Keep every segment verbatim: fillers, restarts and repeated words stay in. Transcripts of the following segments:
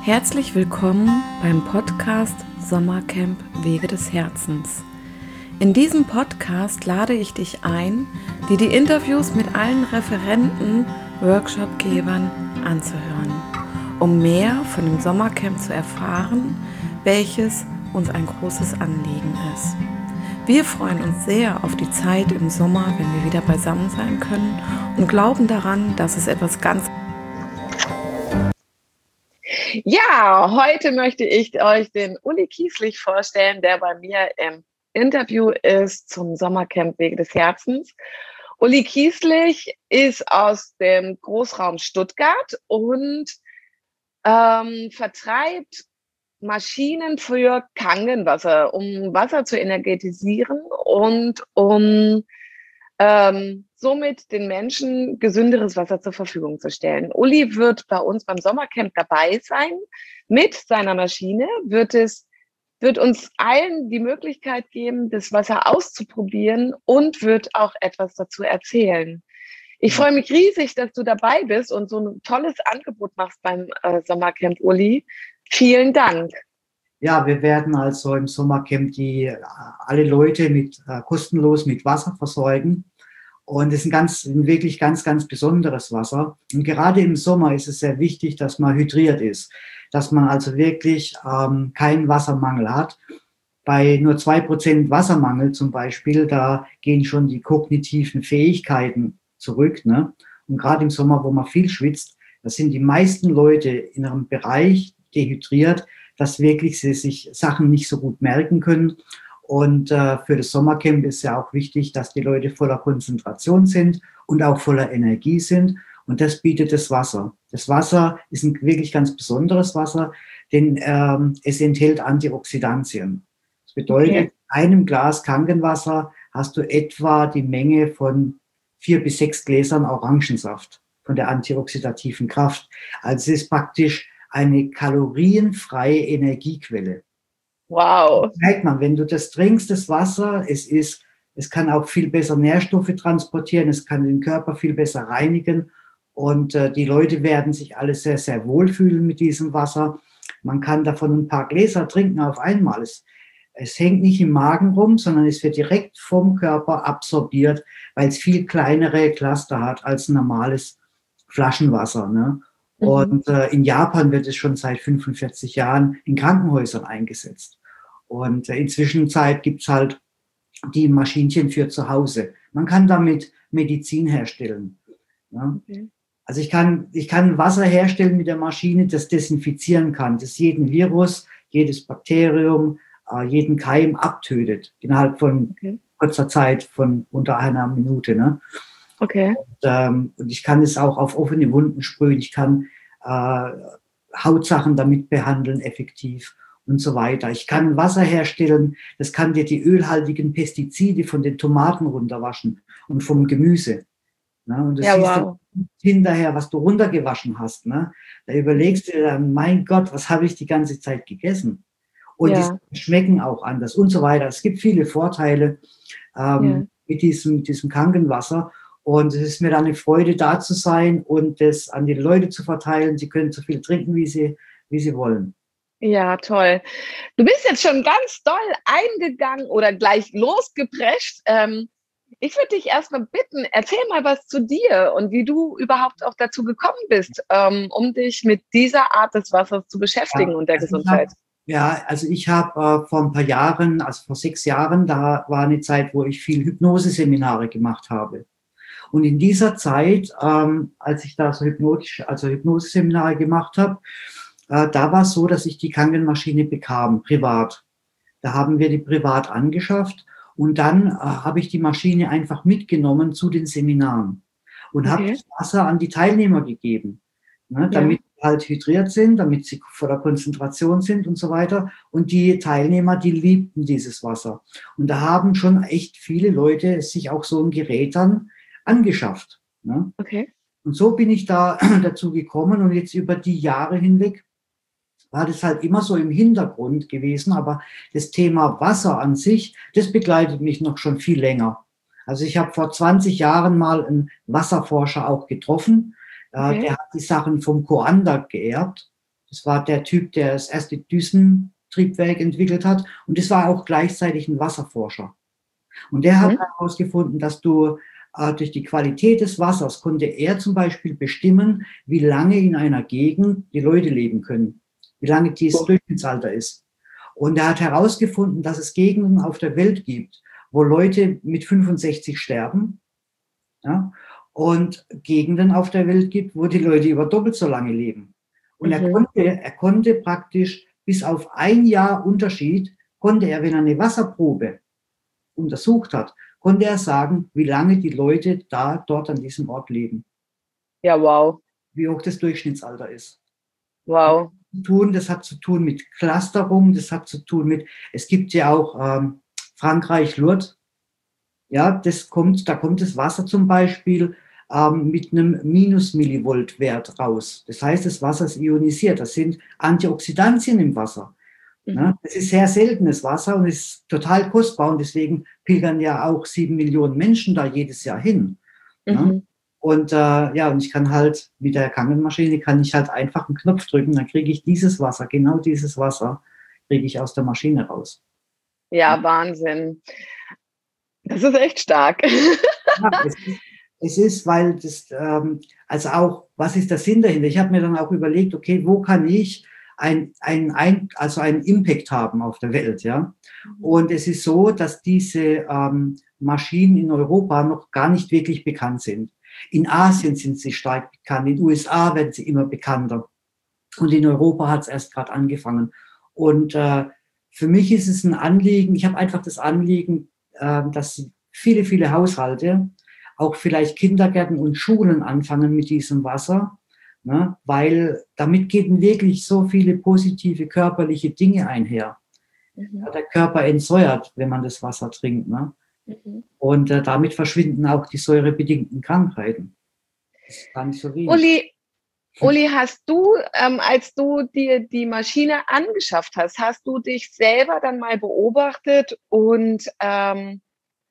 Herzlich willkommen beim Podcast Sommercamp Wege des Herzens. In diesem Podcast lade ich dich ein, dir die Interviews mit allen Referenten, Workshopgebern anzuhören, um mehr von dem Sommercamp zu erfahren, welches uns ein großes Anliegen ist. Wir freuen uns sehr auf die Zeit im Sommer, wenn wir wieder beisammen sein können und glauben daran, dass es etwas ganz Ja, heute möchte ich euch den Uli Kieslich vorstellen, der bei mir im Interview ist zum Sommercamp Wege des Herzens. Uli Kieslich ist aus dem Großraum Stuttgart und ähm, vertreibt Maschinen für Kangenwasser, um Wasser zu energetisieren und um ähm, somit den Menschen gesünderes Wasser zur Verfügung zu stellen. Uli wird bei uns beim Sommercamp dabei sein. Mit seiner Maschine wird es wird uns allen die Möglichkeit geben, das Wasser auszuprobieren und wird auch etwas dazu erzählen. Ich freue mich riesig, dass du dabei bist und so ein tolles Angebot machst beim äh, Sommercamp, Uli. Vielen Dank. Ja, wir werden also im Sommercamp die alle Leute mit äh, kostenlos mit Wasser versorgen. Und es ist ein ganz, ein wirklich ganz, ganz besonderes Wasser. Und gerade im Sommer ist es sehr wichtig, dass man hydriert ist, dass man also wirklich ähm, keinen Wassermangel hat. Bei nur zwei Prozent Wassermangel zum Beispiel, da gehen schon die kognitiven Fähigkeiten zurück. Ne? Und gerade im Sommer, wo man viel schwitzt, da sind die meisten Leute in einem Bereich dehydriert, dass wirklich sie sich Sachen nicht so gut merken können. Und äh, für das Sommercamp ist ja auch wichtig, dass die Leute voller Konzentration sind und auch voller Energie sind. Und das bietet das Wasser. Das Wasser ist ein wirklich ganz besonderes Wasser, denn ähm, es enthält Antioxidantien. Das bedeutet, okay. In einem Glas Kangenwasser hast du etwa die Menge von vier bis sechs Gläsern Orangensaft von der antioxidativen Kraft. Also es ist praktisch eine kalorienfreie Energiequelle. Wow. Das merkt man, wenn du das trinkst, das Wasser, es ist, es kann auch viel besser Nährstoffe transportieren, es kann den Körper viel besser reinigen und äh, die Leute werden sich alle sehr, sehr wohlfühlen mit diesem Wasser. Man kann davon ein paar Gläser trinken auf einmal. Es, es hängt nicht im Magen rum, sondern es wird direkt vom Körper absorbiert, weil es viel kleinere Cluster hat als normales Flaschenwasser, ne? Mhm. Und äh, in Japan wird es schon seit fünfundvierzig Jahren in Krankenhäusern eingesetzt. Und äh, inzwischen Zeit gibt's halt die Maschinchen für zu Hause. Man kann damit Medizin herstellen. Ja? Okay. Also ich kann, ich kann Wasser herstellen mit der Maschine, das desinfizieren kann, das jeden Virus, jedes Bakterium, äh, jeden Keim abtötet innerhalb von okay. kurzer Zeit, von unter einer Minute. Ne? Okay. Und, ähm, und ich kann es auch auf offene Wunden sprühen. Ich kann äh, Hautsachen damit behandeln, effektiv und so weiter. Ich kann Wasser herstellen, das kann dir die ölhaltigen Pestizide von den Tomaten runterwaschen und vom Gemüse. Ne? Und du ja, siehst wow. dann hinterher, was du runtergewaschen hast. Ne? Da überlegst du dir dann, mein Gott, was habe ich die ganze Zeit gegessen? Und ja. Die schmecken auch anders und so weiter. Es gibt viele Vorteile ähm, ja. mit, diesem, mit diesem Kangenwasser. Und es ist mir dann eine Freude, da zu sein und das an die Leute zu verteilen. Sie können so viel trinken, wie sie, wie sie wollen. Ja, toll. Du bist jetzt schon ganz doll eingegangen oder gleich losgeprescht. Ähm, ich würde dich erstmal bitten, erzähl mal was zu dir und wie du überhaupt auch dazu gekommen bist, ähm, um dich mit dieser Art des Wassers zu beschäftigen ja, und der also Gesundheit. Hab, ja, also ich habe äh, vor ein paar Jahren, also vor sechs Jahren, da war eine Zeit, wo ich viel Hypnoseseminare gemacht habe. Und in dieser Zeit, ähm, als ich da so hypnotisch, also Hypnoseseminare gemacht habe, äh, da war es so, dass ich die Kangenmaschine bekam, privat. Da haben wir die privat angeschafft und dann äh, habe ich die Maschine einfach mitgenommen zu den Seminaren und okay. habe das Wasser an die Teilnehmer gegeben, ne, damit ja. sie halt hydriert sind, damit sie voller Konzentration sind und so weiter. Und die Teilnehmer, die liebten dieses Wasser. Und da haben schon echt viele Leute sich auch so ein Gerät dann angeschafft. Ne? Okay. Und so bin ich da dazu gekommen und jetzt über die Jahre hinweg war das halt immer so im Hintergrund gewesen, aber das Thema Wasser an sich, das begleitet mich noch schon viel länger. Also ich habe vor zwanzig Jahren mal einen Wasserforscher auch getroffen, okay. Der hat die Sachen vom Coanda geerbt Das war der Typ, der das erste Düsentriebwerk entwickelt hat. Und das war auch gleichzeitig ein Wasserforscher. Und der hat Mhm. herausgefunden, dass du äh, durch die Qualität des Wassers konnte er zum Beispiel bestimmen, wie lange in einer Gegend die Leute leben können, wie lange dieses Durchschnittsalter ist. Und er hat herausgefunden, dass es Gegenden auf der Welt gibt, wo Leute mit fünfundsechzig sterben, ja, und Gegenden auf der Welt gibt, wo die Leute über doppelt so lange leben. Und mhm. er konnte, er konnte praktisch bis auf ein Jahr Unterschied, konnte er, wenn er eine Wasserprobe untersucht hat, konnte er sagen, wie lange die Leute da, dort an diesem Ort leben. Ja, wow. Wie hoch das Durchschnittsalter ist. Wow. Das hat zu tun mit Clusterung, das hat zu tun mit, es gibt ja auch ähm, Frankreich, Lourdes, ja, das kommt, da kommt das Wasser zum Beispiel ähm, mit einem Minus-Millivolt-Wert raus. Das heißt, das Wasser ist ionisiert, das sind Antioxidantien im Wasser. Mhm. Ja, das ist sehr seltenes Wasser und ist total kostbar und deswegen pilgern ja auch sieben Millionen Menschen da jedes Jahr hin. Mhm. Ja. Und äh, ja, und ich kann halt mit der Kangenmaschine kann ich halt einfach einen Knopf drücken, dann kriege ich dieses Wasser, genau dieses Wasser, kriege ich aus der Maschine raus. Ja, ja. Wahnsinn. Das ist echt stark. Ja, es, ist, es ist, weil das, ähm, also auch, was ist der Sinn dahinter? Ich habe mir dann auch überlegt, okay, wo kann ich ein, ein, ein, also einen Impact haben auf der Welt, ja? Und es ist so, dass diese ähm, Maschinen in Europa noch gar nicht wirklich bekannt sind. In Asien sind sie stark bekannt, in den U S A werden sie immer bekannter. Und in Europa hat es erst gerade angefangen. Und äh, für mich ist es ein Anliegen, ich habe einfach das Anliegen, äh, dass viele, viele Haushalte, auch vielleicht Kindergärten und Schulen anfangen mit diesem Wasser, ne? Weil damit gehen wirklich so viele positive körperliche Dinge einher. Mhm. Ja, der Körper entsäuert, wenn man das Wasser trinkt. Ne? Mhm. Und äh, damit verschwinden auch die säurebedingten Krankheiten. Das ist gar nicht so wenig. Uli, Uli, hast du, ähm, als du dir die Maschine angeschafft hast, hast du dich selber dann mal beobachtet und ähm,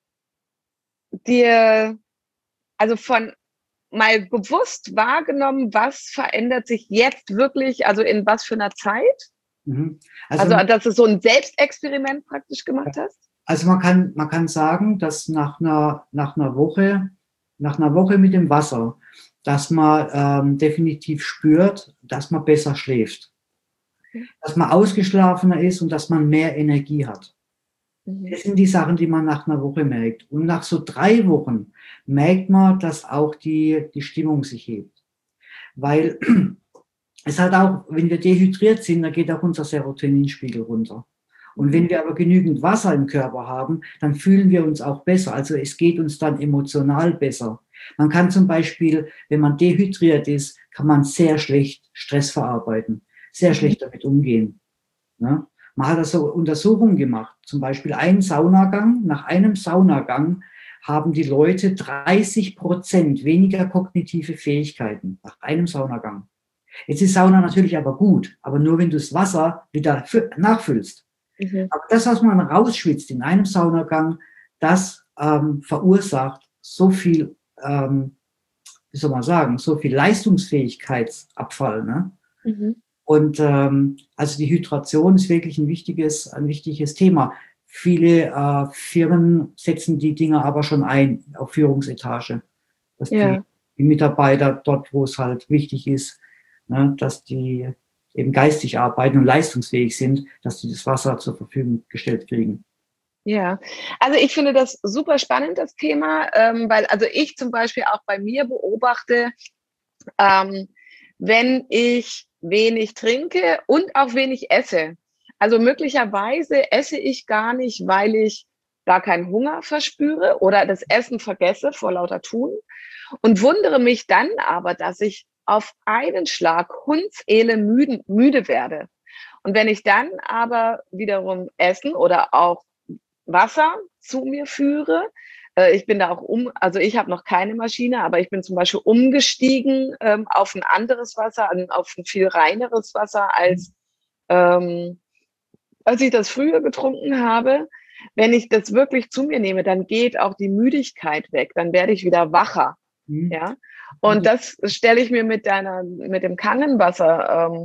dir, also von mal bewusst wahrgenommen, was verändert sich jetzt wirklich, also in was für einer Zeit? Mhm. Also, also, dass du so ein Selbstexperiment praktisch gemacht hast? Also man kann, man kann sagen, dass nach einer, nach einer Woche, nach einer Woche mit dem Wasser, dass man ähm, definitiv spürt, dass man besser schläft. Okay. Dass man ausgeschlafener ist und dass man mehr Energie hat. Mhm. Das sind die Sachen, die man nach einer Woche merkt. Und nach so drei Wochen merkt man, dass auch die, die Stimmung sich hebt. Weil es hat auch, wenn wir dehydriert sind, dann geht auch unser Serotoninspiegel runter. Und wenn wir aber genügend Wasser im Körper haben, dann fühlen wir uns auch besser. Also es geht uns dann emotional besser. Man kann zum Beispiel, wenn man dehydriert ist, kann man sehr schlecht Stress verarbeiten, sehr schlecht damit umgehen. Ne? Man hat also Untersuchungen gemacht, zum Beispiel einen Saunagang. Nach einem Saunagang haben die Leute dreißig Prozent weniger kognitive Fähigkeiten nach einem Saunagang. Jetzt ist Sauna natürlich aber gut, aber nur wenn du das Wasser wieder nachfüllst. Mhm. Aber das, was man rausschwitzt in einem Saunagang, das ähm, verursacht so viel, ähm, wie soll man sagen, so viel Leistungsfähigkeitsabfall. Ne? Mhm. Und ähm, also die Hydration ist wirklich ein wichtiges, ein wichtiges Thema. Viele äh, Firmen setzen die Dinger aber schon ein auf Führungsetage, dass ja. die, die Mitarbeiter dort, wo es halt wichtig ist, ne, dass die eben geistig arbeiten und leistungsfähig sind, dass die das Wasser zur Verfügung gestellt kriegen. Ja, also ich finde das super spannend, das Thema, ähm, weil also ich zum Beispiel auch bei mir beobachte, ähm, wenn ich wenig trinke und auch wenig esse. Also möglicherweise esse ich gar nicht, weil ich gar keinen Hunger verspüre oder das Essen vergesse vor lauter Tun und wundere mich dann aber, dass ich auf einen Schlag hundseele müde, müde werde. Und wenn ich dann aber wiederum Essen oder auch Wasser zu mir führe, äh, ich bin da auch um, also ich habe noch keine Maschine, aber ich bin zum Beispiel umgestiegen ähm, auf ein anderes Wasser, auf ein viel reineres Wasser, als, ähm, als ich das früher getrunken habe. Wenn ich das wirklich zu mir nehme, dann geht auch die Müdigkeit weg, dann werde ich wieder wacher. Mhm. Ja? Und das stelle ich mir mit deiner, mit dem Kannenwasser ähm,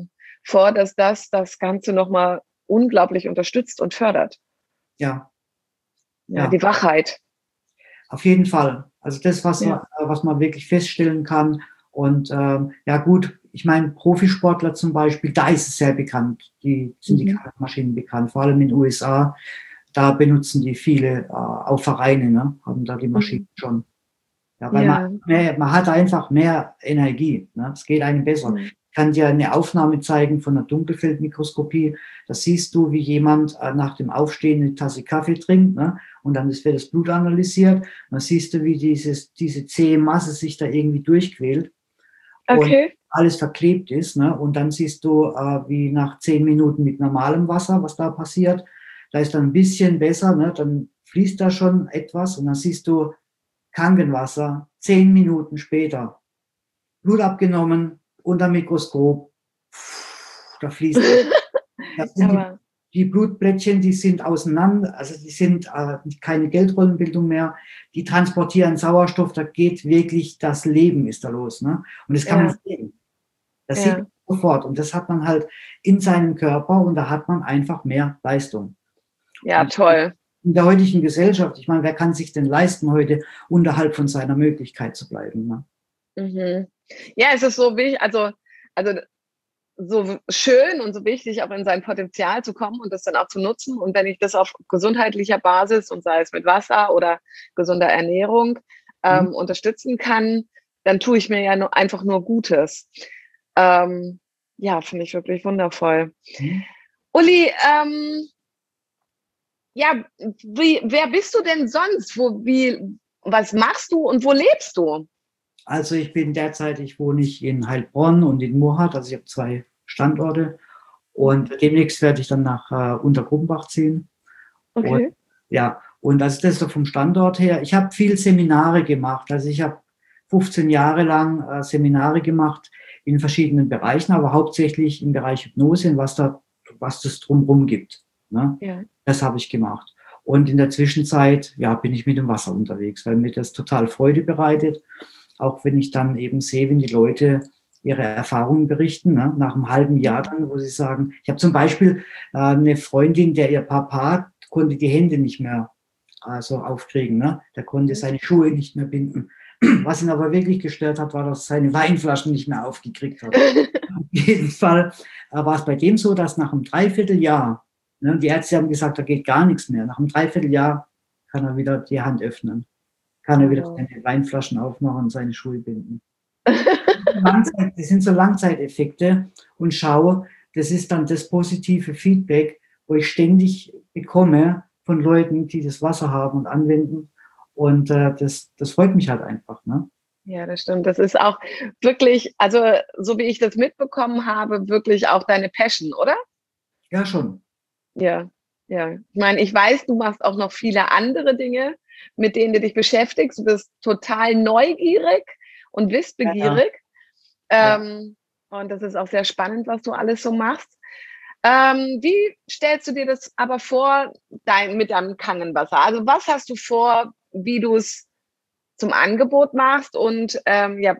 vor, dass das das Ganze nochmal unglaublich unterstützt und fördert. Ja. Ja, Ja. die Wachheit. Auf jeden Fall. Also das, was, Ja. man, was man wirklich feststellen kann. Und ähm, ja gut, ich meine, Profisportler zum Beispiel, da ist es sehr bekannt. Die sind die Mhm. Kraftmaschinen bekannt, vor allem in den U S A. Da benutzen die viele, äh, auch Vereine, ne, haben da die Maschinen Mhm. schon. Ja, weil Ja. man, mehr, man hat einfach mehr Energie. Ne? Es geht einem besser. Mhm. Ich kann dir eine Aufnahme zeigen von einer Dunkelfeldmikroskopie. Da siehst du, wie jemand äh, nach dem Aufstehen eine Tasse Kaffee trinkt, ne? Und dann wird das Blut analysiert. Dann siehst du, wie dieses, diese zähe Masse sich da irgendwie durchquält und Okay. alles verklebt ist. Ne? Und dann siehst du, äh, wie nach zehn Minuten mit normalem Wasser, was da passiert. Da ist dann ein bisschen besser, ne? Dann fließt da schon etwas und dann siehst du Krankenwasser, zehn Minuten später, Blut abgenommen, unter Mikroskop, da fließt, das sind die, Aber, die Blutplättchen, die sind auseinander, also die sind äh, keine Geldrollenbildung mehr, die transportieren Sauerstoff, da geht wirklich das Leben ist da los. Ne? Und das kann man ja, sehen. Das sieht ja. man sofort und das hat man halt in seinem Körper und da hat man einfach mehr Leistung. Ja, Und toll. in der heutigen Gesellschaft, ich meine, wer kann sich denn leisten, heute unterhalb von seiner Möglichkeit zu bleiben? Ne? Mhm. Ja, es ist so wichtig, also, also so schön und so wichtig, auch in sein Potenzial zu kommen und das dann auch zu nutzen. Und wenn ich das auf gesundheitlicher Basis und sei es mit Wasser oder gesunder Ernährung Mhm. ähm, unterstützen kann, dann tue ich mir ja nur, einfach nur Gutes. Ähm, ja, finde ich wirklich wundervoll. Mhm. Uli, ähm, ja, wie, wer bist du denn sonst? Wo, wie, was machst du und wo lebst du? Also ich bin derzeit, ich wohne ich in Heilbronn und in Murrhardt, also ich habe zwei Standorte und demnächst werde ich dann nach äh, Untergrummbach ziehen. Und Okay. ja, und also das ist so vom Standort her. Ich habe viel Seminare gemacht, also ich habe fünfzehn Jahre lang äh, Seminare gemacht in verschiedenen Bereichen, aber hauptsächlich im Bereich Hypnose, was da, was das drumherum gibt. Ne? Ja. Das habe ich gemacht. Und in der Zwischenzeit, ja, bin ich mit dem Wasser unterwegs, weil mir das total Freude bereitet. Auch wenn ich dann eben sehe, wenn die Leute ihre Erfahrungen berichten, ne, nach einem halben Jahr dann, wo sie sagen, ich habe zum Beispiel äh, eine Freundin, der ihr Papa konnte die Hände nicht mehr äh, so aufkriegen, ne? Der konnte seine Schuhe nicht mehr binden. Was ihn aber wirklich gestört hat, war, dass er seine Weinflaschen nicht mehr aufgekriegt hat. Auf jeden Fall äh, war es bei dem so, dass nach einem Dreivierteljahr, ne, die Ärzte haben gesagt, da geht gar nichts mehr, nach einem Dreivierteljahr kann er wieder die Hand öffnen, kann er wieder Oh. seine Weinflaschen aufmachen und seine Schuhe binden. Langzeit, das sind so Langzeiteffekte und schau, das ist dann das positive Feedback, wo ich ständig bekomme von Leuten, die das Wasser haben und anwenden und äh, das, das freut mich halt einfach. Ne? Ja, das stimmt. Das ist auch wirklich, also so wie ich das mitbekommen habe, wirklich auch deine Passion, oder? Ja, schon. Ja, ja. Ich meine, ich weiß, du machst auch noch viele andere Dinge, mit denen du dich beschäftigst. Du bist total neugierig und Ja, ja, wissbegierig. ja. Ähm, und das ist auch sehr spannend, was du alles so machst. Ähm, wie stellst du dir das aber vor, dein, mit deinem Kangenwasser? Also was hast du vor, wie du es zum Angebot machst und ähm, ja,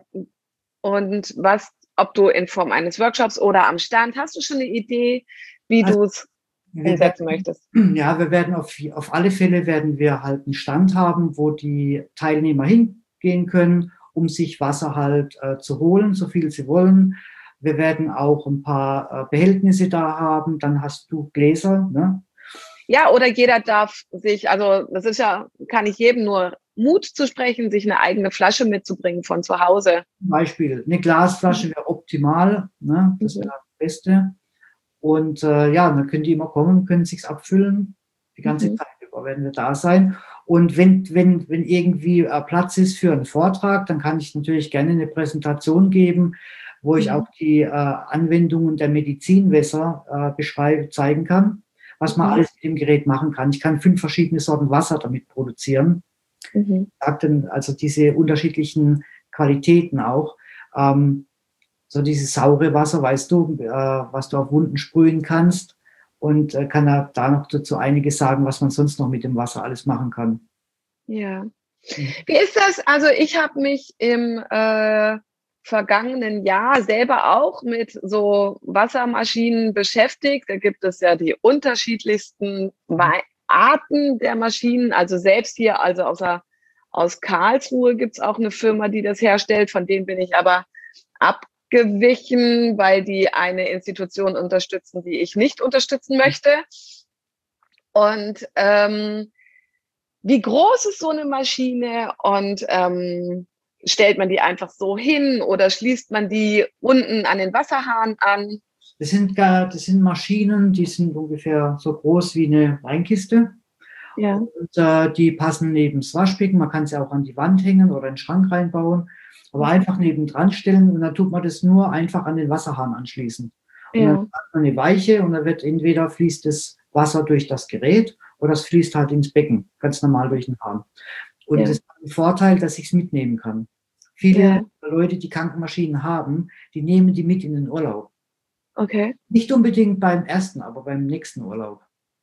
und was, ob du in Form eines Workshops oder am Stand, hast du schon eine Idee, wie Also du es wir umsetzen werden, möchtest? ja, wir werden auf, auf alle Fälle werden wir halt einen Stand haben, wo die Teilnehmer hingehen können, um sich Wasser halt äh, zu holen, so viel sie wollen. Wir werden auch ein paar äh, Behältnisse da haben. Dann hast du Gläser, ne? Ja, oder jeder darf sich, also das ist ja, kann ich jedem nur Mut zu sprechen, sich eine eigene Flasche mitzubringen von zu Hause. Zum Beispiel eine Glasflasche wäre optimal, ne? Das wäre Mhm. das Beste. Und äh, ja, dann können die immer kommen, können sich's abfüllen. Die ganze Mhm. Zeit über werden wir da sein. Und wenn, wenn, wenn irgendwie äh, Platz ist für einen Vortrag, dann kann ich natürlich gerne eine Präsentation geben, wo ich Mhm. auch die äh, Anwendungen der Medizinwässer äh, beschreiben, zeigen kann, was man Mhm. alles mit dem Gerät machen kann. Ich kann fünf verschiedene Sorten Wasser damit produzieren. Mhm. Sagten also diese unterschiedlichen Qualitäten auch. Ähm, so dieses saure Wasser, weißt du, äh, was du auf Wunden sprühen kannst und äh, kann da, da noch dazu einiges sagen, was man sonst noch mit dem Wasser alles machen kann. Ja. Mhm. Wie ist das? Also ich habe mich im äh, vergangenen Jahr selber auch mit so Wassermaschinen beschäftigt. Da gibt es ja die unterschiedlichsten Arten der Maschinen. Also selbst hier, also außer, aus Karlsruhe gibt es auch eine Firma, die das herstellt. Von denen bin ich aber abgewichen, weil die eine Institution unterstützen, die ich nicht unterstützen möchte. Und ähm, wie groß ist so eine Maschine und ähm, stellt man die einfach so hin oder schließt man die unten an den Wasserhahn an? Das sind, das sind Maschinen, die sind ungefähr so groß wie eine Weinkiste. Ja. Und äh, die passen neben das Waschbecken. Man kann sie auch an die Wand hängen oder in den Schrank reinbauen. Aber einfach nebendran stellen und dann tut man das nur einfach an den Wasserhahn anschließen. Und ja. Dann hat man eine Weiche und dann wird entweder fließt das Wasser durch das Gerät oder es fließt halt ins Becken, ganz normal durch den Hahn. Und ja. Das hat den Vorteil, dass ich es mitnehmen kann. Viele ja. Leute, die Krankenmaschinen haben, die nehmen die mit in den Urlaub. Okay. Nicht unbedingt beim ersten, aber beim nächsten Urlaub.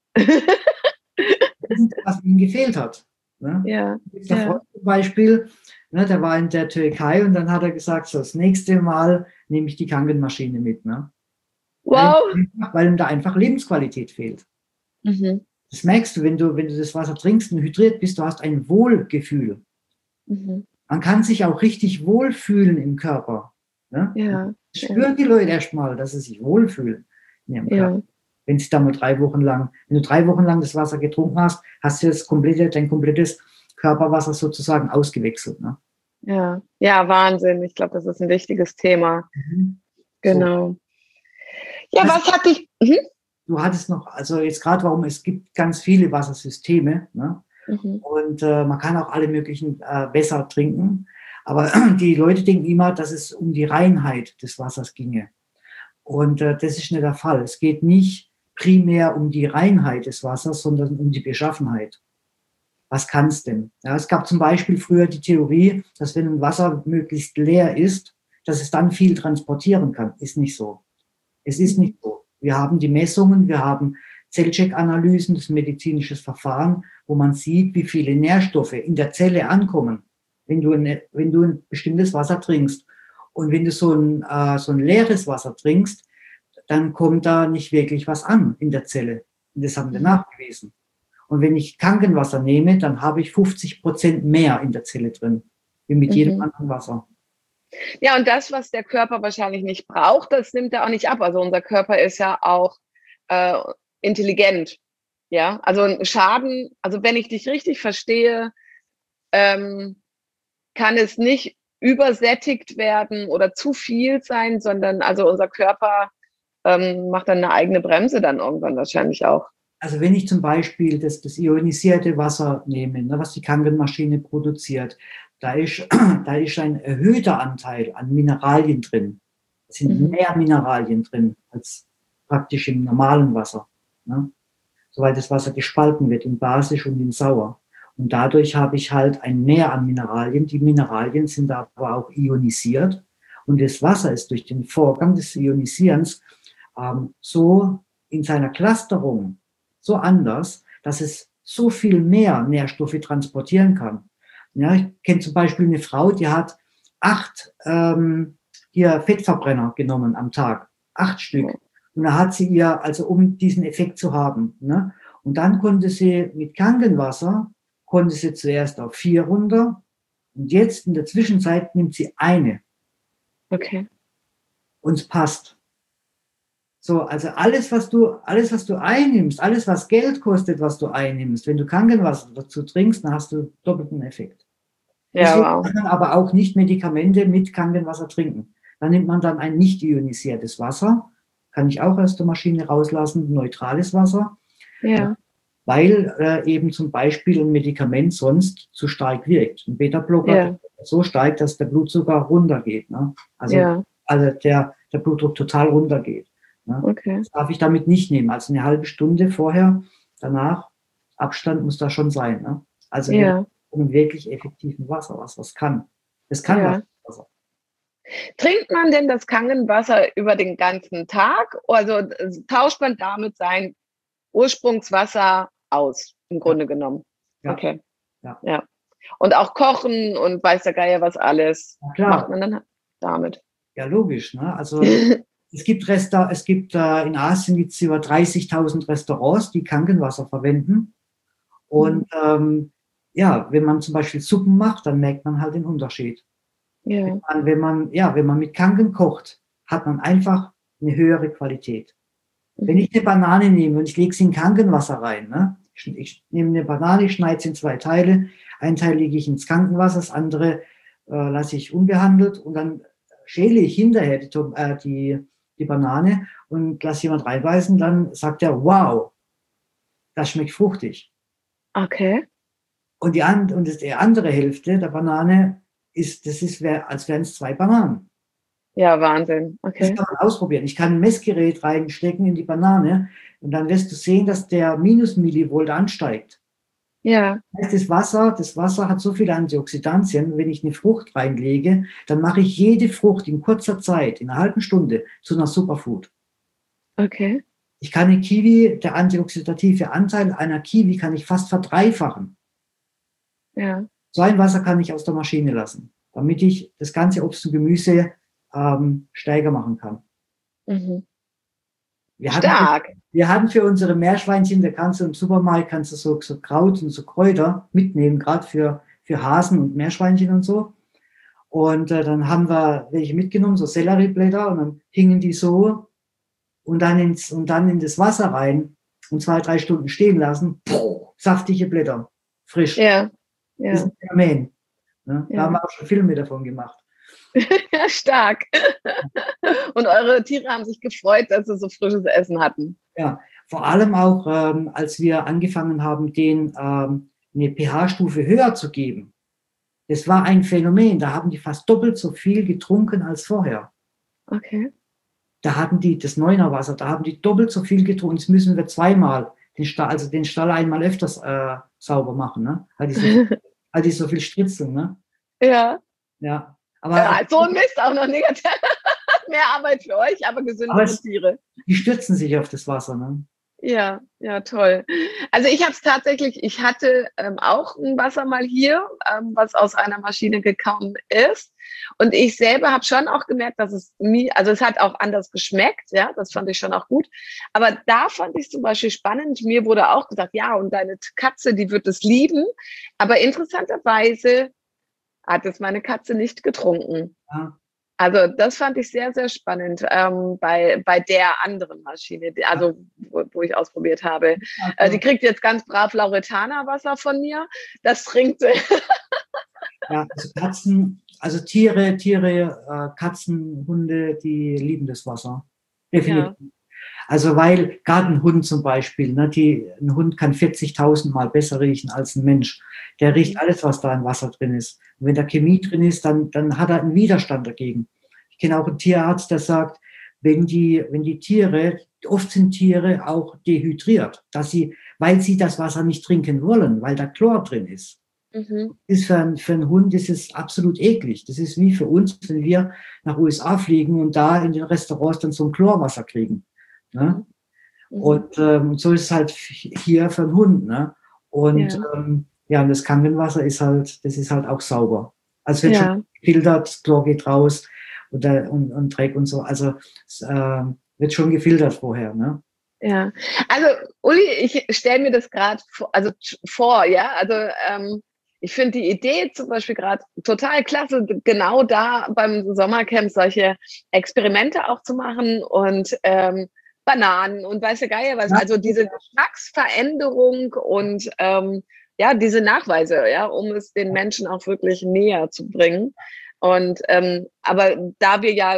Was ihnen gefehlt hat. Ne? Ja. Der ja. Zum Beispiel, ne, der war in der Türkei und dann hat er gesagt, so, das nächste Mal nehme ich die Krankenmaschine mit. Ne? Wow. Weil, weil ihm da einfach Lebensqualität fehlt. Mhm. Das merkst du, wenn du, wenn du das Wasser trinkst und hydriert bist, du hast ein Wohlgefühl. Mhm. Man kann sich auch richtig wohlfühlen im Körper. Ne? Ja. Spüren ja. die Leute erstmal, dass sie sich wohlfühlen in ihrem Körper. Ja. Wenn sie da mal drei Wochen lang, wenn du drei Wochen lang das Wasser getrunken hast, hast du das komplette, dein komplettes Körperwasser sozusagen ausgewechselt. Ne? Ja. ja, Wahnsinn. Ich glaube, das ist ein wichtiges Thema. Mhm. Genau. So. Ja, was, was hat dich... Mhm. Du hattest noch, also jetzt gerade warum, es gibt ganz viele Wassersysteme, ne? Mhm. Und äh, man kann auch alle möglichen äh, Wässer trinken, aber die Leute denken immer, dass es um die Reinheit des Wassers ginge. Und äh, das ist nicht der Fall. Es geht nicht primär um die Reinheit des Wassers, sondern um die Beschaffenheit. Was kann es denn? Ja, es gab zum Beispiel früher die Theorie, dass wenn ein Wasser möglichst leer ist, dass es dann viel transportieren kann. Ist nicht so. Es ist nicht so. Wir haben die Messungen, wir haben Zellcheck-Analysen, das ist ein medizinisches Verfahren, wo man sieht, wie viele Nährstoffe in der Zelle ankommen, wenn du ein, wenn du ein bestimmtes Wasser trinkst. Und wenn du so ein, äh, so ein leeres Wasser trinkst, dann kommt da nicht wirklich was an in der Zelle. Und das haben wir nachgewiesen. Und wenn ich Krankenwasser nehme, dann habe ich fünfzig Prozent mehr in der Zelle drin, wie mit mhm. jedem anderen Wasser. Ja, und das, was der Körper wahrscheinlich nicht braucht, das nimmt er auch nicht ab. Also unser Körper ist ja auch äh, intelligent. Ja, also ein Schaden, also wenn ich dich richtig verstehe, ähm, kann es nicht übersättigt werden oder zu viel sein, sondern also unser Körper ähm, macht dann eine eigene Bremse dann irgendwann wahrscheinlich auch. Also wenn ich zum Beispiel das, das ionisierte Wasser nehme, ne, was die Kangenmaschine produziert, da ist, da ist ein erhöhter Anteil an Mineralien drin. Es sind mhm. mehr Mineralien drin als praktisch im normalen Wasser. Ne? Soweit das Wasser gespalten wird in basisch und in sauer. Und dadurch habe ich halt ein Mehr an Mineralien. Die Mineralien sind aber auch ionisiert. Und das Wasser ist durch den Vorgang des Ionisierens ähm, so in seiner Clusterung so anders, dass es so viel mehr Nährstoffe transportieren kann. Ja, ich kenne zum Beispiel eine Frau, die hat acht ähm, hier Fettverbrenner genommen am Tag. Acht Stück. Und da hat sie ihr, also um diesen Effekt zu haben. Ne? Und dann konnte sie mit Kangenwasser, konnte sie zuerst auf vier runter. Und jetzt in der Zwischenzeit nimmt sie eine. Okay. Und es passt. So, also alles, was du, alles, was du einnimmst, alles, was Geld kostet, was du einnimmst, wenn du Kangenwasser dazu trinkst, dann hast du doppelten Effekt. Ja, Deswegen wow. kann man aber auch nicht Medikamente mit Kangenwasser trinken. Da nimmt man dann ein nicht ionisiertes Wasser, kann ich auch aus der Maschine rauslassen, neutrales Wasser, ja. weil äh, eben zum Beispiel ein Medikament sonst zu stark wirkt. Ein Beta-Blocker ja. so stark, dass der Blutzucker runtergeht. Ne? Also, ja. also der, der Blutdruck total runtergeht. Ne? Okay. Das darf ich damit nicht nehmen. Also eine halbe Stunde vorher, danach, Abstand muss da schon sein. Ne? Also ja. um wirklich effektiven Wasser, was was kann. Das kann ja. Wasser. Trinkt man denn das Kangenwasser über den ganzen Tag? Also tauscht man damit sein Ursprungswasser aus, im Grunde ja. genommen? Ja. Okay. Ja. ja. Und auch kochen und weiß der Geier was alles ja, klar. macht man dann? damit. Ja, logisch. Ne? Also es gibt Resta es gibt äh, in Asien gibt's über dreißigtausend Restaurants, die Kangenwasser verwenden. Und ähm, ja, wenn man zum Beispiel Suppen macht, dann merkt man halt den Unterschied. Ja. Wenn man, wenn man, ja, wenn man mit Kangen kocht, hat man einfach eine höhere Qualität. Mhm. Wenn ich eine Banane nehme und ich lege sie in Kangenwasser rein, ne? ich, ich nehme eine Banane, schneide sie in zwei Teile, einen Teil lege ich ins Kangenwasser, das andere äh, lasse ich unbehandelt und dann schäle ich hinterher die, äh, die, die Banane und lasse jemand reinbeißen, dann sagt er, wow, das schmeckt fruchtig. Okay. Und die, and, und die andere Hälfte der Banane ist, das ist, als wären es zwei Bananen. Ja, Wahnsinn. Okay. Das kann man ausprobieren. Ich kann ein Messgerät reinstecken in die Banane und dann wirst du sehen, dass der Minus-Millivolt ansteigt. Ja. Das heißt, das Wasser, das Wasser hat so viele Antioxidantien, wenn ich eine Frucht reinlege, dann mache ich jede Frucht in kurzer Zeit, in einer halben Stunde, zu einer Superfood. Okay. Ich kann eine Kiwi, der antioxidative Anteil einer Kiwi kann ich fast verdreifachen. Ja. So ein Wasser kann ich aus der Maschine lassen, damit ich das ganze Obst und Gemüse ähm, stärker machen kann. Mhm. Wir Stark. Hatten, wir hatten für unsere Meerschweinchen, da kannst du im Supermarkt kannst du so, so Kraut und so Kräuter mitnehmen, gerade für, für Hasen und Meerschweinchen und so. Und äh, dann haben wir welche mitgenommen, so Sellerieblätter, und dann hingen die so und dann ins und dann in das Wasser rein und zwei, drei Stunden stehen lassen. Puh, saftige Blätter, frisch. Ja. Ja. Das ist ein Phänomen. Ne? Ja. Da haben wir auch schon Filme davon gemacht. Ja, stark. Und eure Tiere haben sich gefreut, dass sie so frisches Essen hatten. Ja, vor allem auch, ähm, als wir angefangen haben, denen ähm, eine pH-Stufe höher zu geben. Das war ein Phänomen. Da haben die fast doppelt so viel getrunken als vorher. Okay. Da hatten die das Neunerwasser, da haben die doppelt so viel getrunken. Jetzt müssen wir zweimal den Stall, also den Stall einmal öfters äh, sauber machen, ne? Weil die so viel, weil die so viel stritzeln, ne? Ja. Ja. Aber ja, so ein Mist, auch noch negativ. Mehr Arbeit für euch, aber gesündere aber Tiere. Die stürzen sich auf das Wasser, ne? Ja, ja, toll. Also ich habe es tatsächlich, ich hatte ähm, auch ein Wasser mal hier, ähm, was aus einer Maschine gekommen ist. Und ich selber habe schon auch gemerkt, dass es mir, also es hat auch anders geschmeckt, ja, das fand ich schon auch gut. Aber da fand ich zum Beispiel spannend, mir wurde auch gesagt, ja, und deine Katze, die wird es lieben. Aber interessanterweise hat es meine Katze nicht getrunken. Ja. Also das fand ich sehr, sehr spannend ähm, bei, bei der anderen Maschine, die, also wo, wo ich ausprobiert habe. Also, äh, die kriegt jetzt ganz brav Lauretana-Wasser von mir. Das trinkt sie. ja, also Katzen, also Tiere, Tiere, äh, Katzen, Hunde, die lieben das Wasser. Definitiv. Ja. Also weil gerade ein Hund zum Beispiel, ne, die, ein Hund kann vierzigtausend Mal besser riechen als ein Mensch. Der riecht alles, was da im Wasser drin ist. Und wenn da Chemie drin ist, dann, dann hat er einen Widerstand dagegen. Ich kenne auch einen Tierarzt, der sagt, wenn die, wenn die Tiere, oft sind Tiere auch dehydriert, dass sie, weil sie das Wasser nicht trinken wollen, weil da Chlor drin ist. Mhm. Ist für, ein, für einen Hund ist es absolut eklig. Das ist wie für uns, wenn wir nach U S A fliegen und da in den Restaurants dann so ein Chlorwasser kriegen. Ne? Mhm. Und ähm, so ist es halt hier für einen Hund. Ne? Und ja, ähm, ja, und das Kangenwasser ist halt, das ist halt auch sauber. Also wird ja schon gefiltert, Chlor geht raus und, und, und Dreck und so. Also es äh, wird schon gefiltert vorher. Ne? Ja, also Uli, ich stelle mir das gerade vor, also vor, ja, also ähm, ich finde die Idee zum Beispiel gerade total klasse, genau da beim Sommercamp solche Experimente auch zu machen und ähm, Bananen und weiß der Geier was, also diese Geschmacksveränderung und ähm, ja, diese Nachweise, ja, um es den Menschen auch wirklich näher zu bringen. Und ähm, aber da wir ja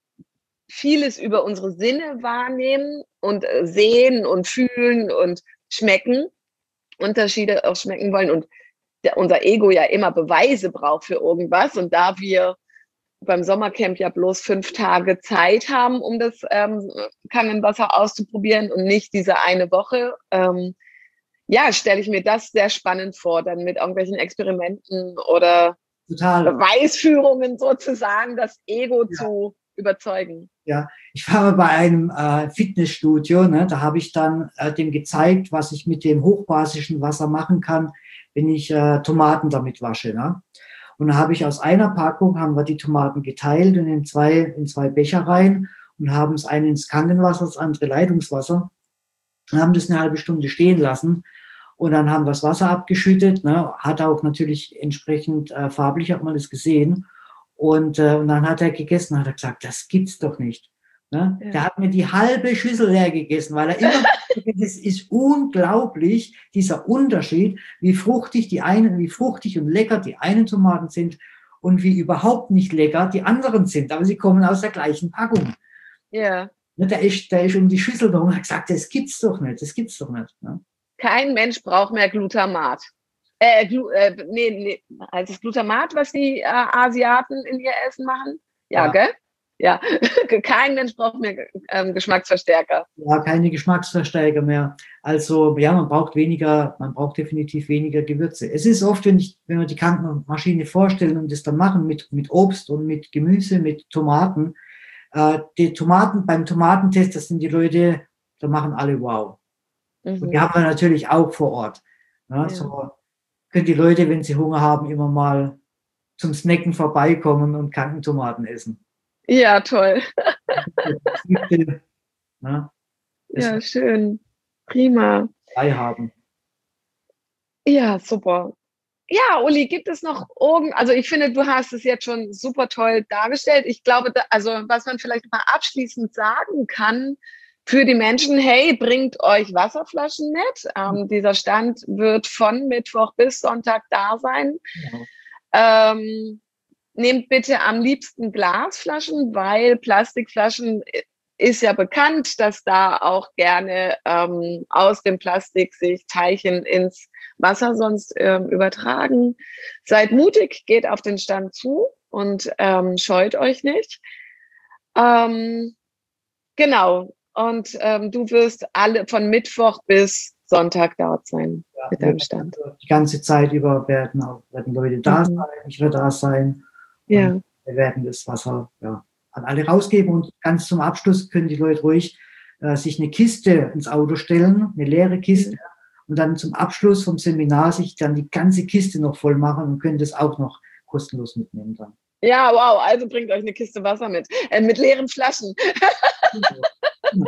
vieles über unsere Sinne wahrnehmen und sehen und fühlen und schmecken, Unterschiede auch schmecken wollen und der, unser Ego ja immer Beweise braucht für irgendwas. Und da wir beim Sommercamp ja bloß fünf Tage Zeit haben, um das ähm, Kangenwasser auszuprobieren und nicht diese eine Woche, ähm, ja, stelle ich mir das sehr spannend vor, dann mit irgendwelchen Experimenten oder Total. Beweisführungen sozusagen das Ego ja. zu überzeugen. Ja, ich war bei einem äh, Fitnessstudio, ne, da habe ich dann äh, dem gezeigt, was ich mit dem hochbasischen Wasser machen kann, wenn ich äh, Tomaten damit wasche. Ne? Und dann habe ich aus einer Packung, haben wir die Tomaten geteilt und in zwei, in zwei Becher rein und haben das eine ins Krankenwasser, das andere Leitungswasser und haben das eine halbe Stunde stehen lassen. Und dann haben wir das Wasser abgeschüttet, ne, hat auch natürlich entsprechend äh, farblich, hat man das gesehen. Und, äh, und dann hat er gegessen, hat er gesagt, das gibt's doch nicht. Ne? Ja. Der hat mir die halbe Schüssel leer gegessen, weil er immer, es ist unglaublich, dieser Unterschied, wie fruchtig die einen, wie fruchtig und lecker die einen Tomaten sind und wie überhaupt nicht lecker die anderen sind. Aber sie kommen aus der gleichen Packung. Ja. Ne, der ist, der ist um die Schüssel herum und hat gesagt, das gibt's doch nicht, das gibt's doch nicht. Ne? Kein Mensch braucht mehr Glutamat. Äh, Glu äh, nee, nee, also das Glutamat, was die äh, Asiaten in ihr Essen machen? Ja, ja. Gell? Ja, kein Mensch braucht mehr ähm, Geschmacksverstärker. Ja, keine Geschmacksverstärker mehr. Also, ja, man braucht weniger, man braucht definitiv weniger Gewürze. Es ist oft, wenn ich, wenn wir die Krankenmaschine vorstellen und das dann machen mit, mit Obst und mit Gemüse, mit Tomaten, äh, die Tomaten, beim Tomatentest, das sind die Leute, da machen alle wow. Mhm. Und die haben wir natürlich auch vor Ort. Ja, ja. So können die Leute, wenn sie Hunger haben, immer mal zum Snacken vorbeikommen und Krankentomaten essen. Ja, toll. Ja, ja, schön. Prima. Haben. Ja, super. Ja, Uli, gibt es noch irgend, also ich finde, du hast es jetzt schon super toll dargestellt. Ich glaube, da, also was man vielleicht mal abschließend sagen kann für die Menschen, hey, bringt euch Wasserflaschen mit. Ähm, mhm. Dieser Stand wird von Mittwoch bis Sonntag da sein. Ja. Ähm, Nehmt bitte am liebsten Glasflaschen, weil Plastikflaschen ist ja bekannt, dass da auch gerne ähm, aus dem Plastik sich Teilchen ins Wasser sonst ähm, übertragen. Seid mutig, geht auf den Stand zu und ähm, scheut euch nicht. Ähm, genau. Und ähm, du wirst alle von Mittwoch bis Sonntag dort sein ja, mit deinem Stand. Die ganze Zeit über werden, auch, werden Leute da mhm. sein, ich werde da sein. Ja. Wir werden das Wasser ja, an alle rausgeben und ganz zum Abschluss können die Leute ruhig äh, sich eine Kiste ins Auto stellen, eine leere Kiste mhm. und dann zum Abschluss vom Seminar sich dann die ganze Kiste noch voll machen und können das auch noch kostenlos mitnehmen dann. Ja, wow, also bringt euch eine Kiste Wasser mit, äh, mit leeren Flaschen. Ja.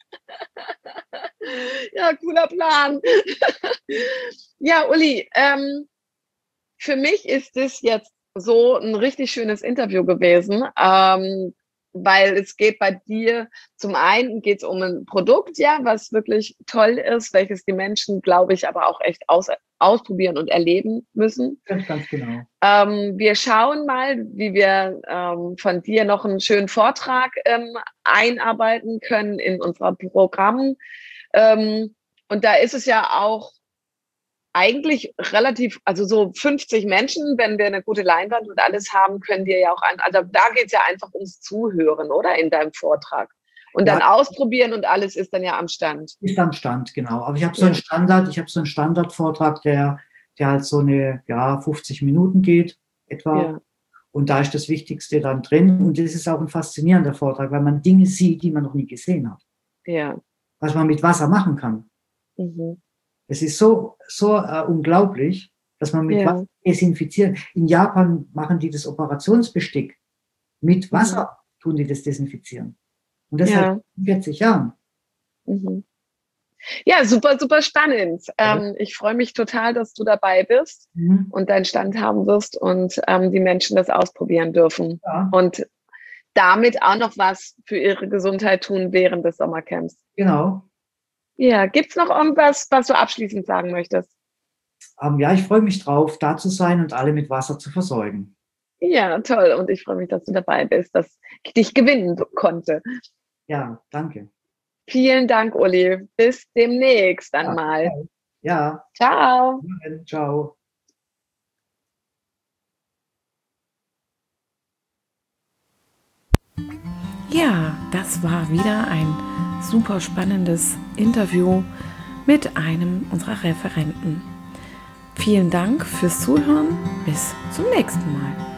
Ja, cooler Plan. Ja, Uli, ähm, für mich ist es jetzt so ein richtig schönes Interview gewesen, ähm, weil es geht bei dir, zum einen geht es um ein Produkt, ja, was wirklich toll ist, welches die Menschen, glaube ich, aber auch echt aus, ausprobieren und erleben müssen. Ganz, ganz genau. Ähm, wir schauen mal, wie wir ähm, von dir noch einen schönen Vortrag ähm, einarbeiten können in unser Programm. Ähm, und da ist es ja auch eigentlich relativ, also so fünfzig Menschen, wenn wir eine gute Leinwand und alles haben, können wir ja auch, an, also da geht es ja einfach ums Zuhören, oder? In deinem Vortrag. Und dann ja. ausprobieren und alles ist dann ja am Stand. Ist am Stand, genau. Aber ich habe so einen Standard, ich habe so einen Standardvortrag, der, der halt so eine, ja, fünfzig Minuten geht, etwa. Ja. Und da ist das Wichtigste dann drin. Und das ist auch ein faszinierender Vortrag, weil man Dinge sieht, die man noch nie gesehen hat. Ja. Was man mit Wasser machen kann. Mhm. Es ist so, so uh, unglaublich, dass man mit ja. Wasser desinfiziert. In Japan machen die das Operationsbestick. Mit Wasser mhm. tun die das desinfizieren. Und das ja. seit vierzig Jahren. Mhm. Ja, super, super spannend. Ja. Ähm, ich freue mich total, dass du dabei bist mhm. und deinen Stand haben wirst und ähm, die Menschen das ausprobieren dürfen. Ja. Und damit auch noch was für ihre Gesundheit tun während des Sommercamps. Genau. Ja, gibt's noch irgendwas, was du abschließend sagen möchtest? Um, ja, ich freue mich drauf, da zu sein und alle mit Wasser zu versorgen. Ja, toll. Und ich freue mich, dass du dabei bist, dass ich dich gewinnen konnte. Ja, danke. Vielen Dank, Uli. Bis demnächst dann ja, mal. Ja. Ciao. Ja, ciao. Ja, das war wieder ein super spannendes Interview mit einem unserer Referenten. Vielen Dank fürs Zuhören. Bis zum nächsten Mal.